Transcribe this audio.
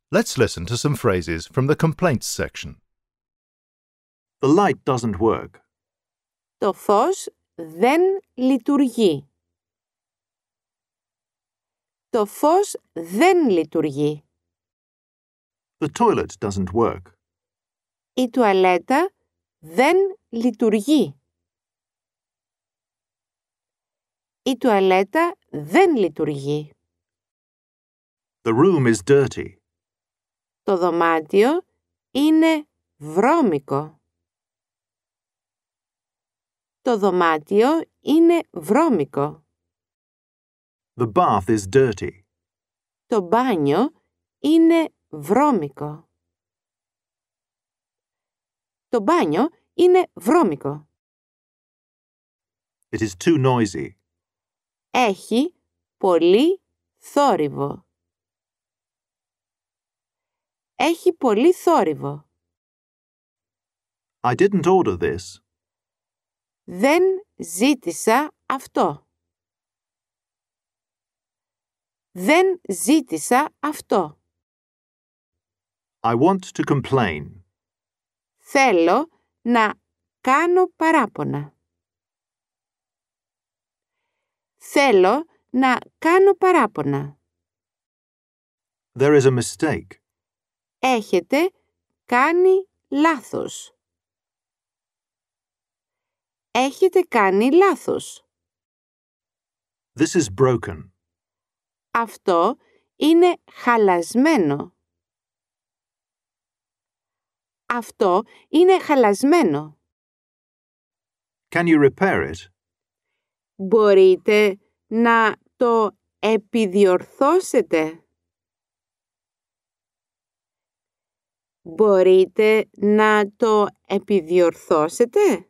Let's listen to some phrases from the complaints section. The light doesn't work. Το φως δεν λειτουργεί. Το φως δεν λειτουργεί. The toilet doesn't work. Η τουαλέτα δεν λειτουργεί. Η τουαλέτα δεν λειτουργεί. The room is dirty. Το δωμάτιο είναι βρώμικο. Το δωμάτιο είναι βρώμικο. The bath is dirty. Το μπάνιο είναι βρώμικο. Το μπάνιο είναι βρώμικο. It is too noisy. Έχει πολύ θόρυβο. Έχει πολύ θόρυβο. I didn't order this. Δεν ζήτησα αυτό. Δεν ζήτησα αυτό. I want to complain. Θέλω να κάνω παράπονα. Θέλω να κάνω παράπονα. There is a mistake. Έχετε κάνει λάθος. Έχετε κάνει λάθος. This is broken. Αυτό είναι χαλασμένο. Αυτό είναι χαλασμένο. Can you repair it? Μπορείτε να το επιδιορθώσετε. Μπορείτε να το επιδιορθώσετε.